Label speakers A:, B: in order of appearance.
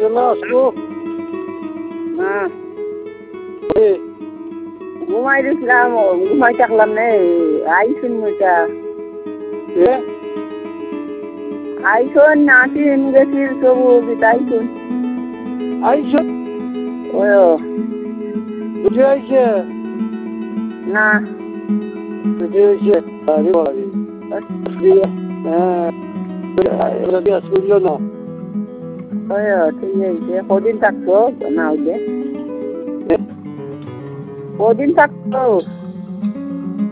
A: না আসবো
B: না ঘুমাই দিছিলাম ঘুমাই থাকলাম নে আইসুন মুইটা আইসুন নাচিন গেছিল সবু আইসুন
A: আইসুন
B: ও
A: বুঝে আইছে
B: না
A: বুঝে আইছে আরে বাড়ি হ্যাঁ শুনলো না
B: ঠিক আছে কদিন থাকতো না হইলে কদিন থাকতো